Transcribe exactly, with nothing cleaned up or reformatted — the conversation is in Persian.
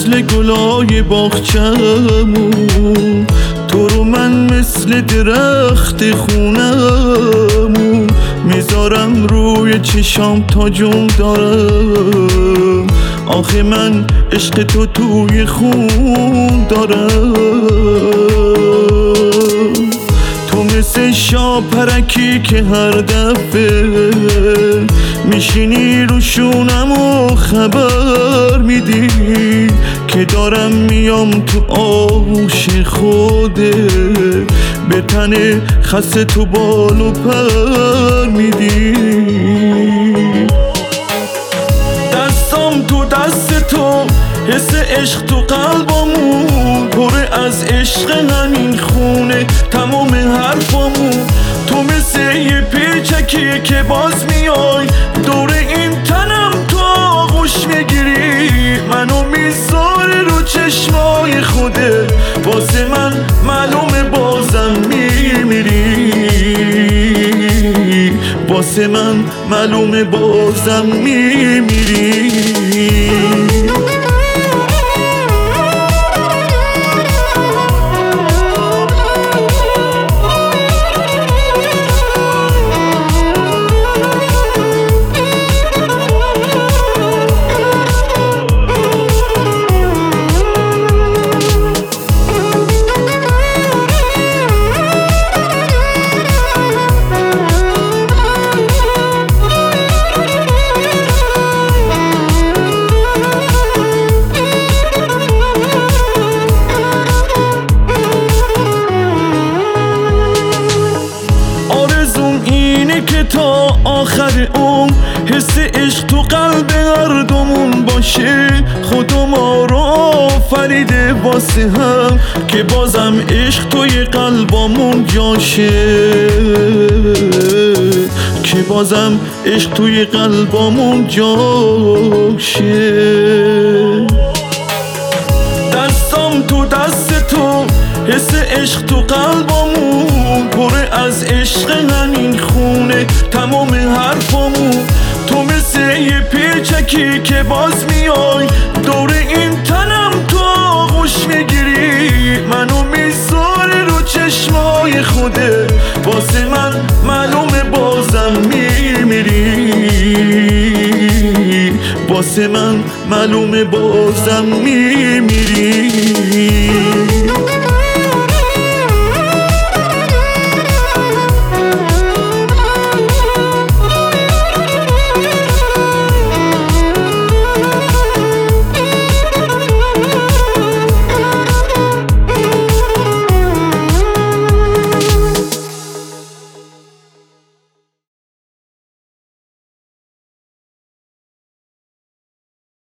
مثل گلای باغچه‌مون، تو رو من مثل درخت خونمون میذارم روی چشام تا جون دارم. آخه من عشق تو توی خون دارم. تو مثل شاپرکی که هر دفعه میشینی رو شونم و خبر میدی که دارم میام تو آغوش خوده، به تن خسته تو بال و پر میدی. دستام تو دست تو، حس عشق تو قلبمون، پر از عشق همین خونه تمام حرفمون. تو مثل یه پیچکی که باز میای دور این تنم، تو آغوش میگیری منو میذاری رو چشمای خوده. واسه من معلومه بازم میمیری، واسه من معلومه بازم میمیری. که تا آخر اون حس عشق تو قلب هر دومون باشه. خدا ما رو آفریده واسه هم که بازم عشق توی قلبامون جاشه، که بازم عشق توی قلبامون جاشه. دستام تو دست تو، حس عشق تو قلبمون، پر از عشق همین خونه تمام حرفمون. تو مثل یه پیچکی که باز میای دور این تنم، تو آغوش میگیری منو میذاری رو چشمای خوده. واسه من معلومه بازم میمیری، واسه من معلومه بازم میمیری.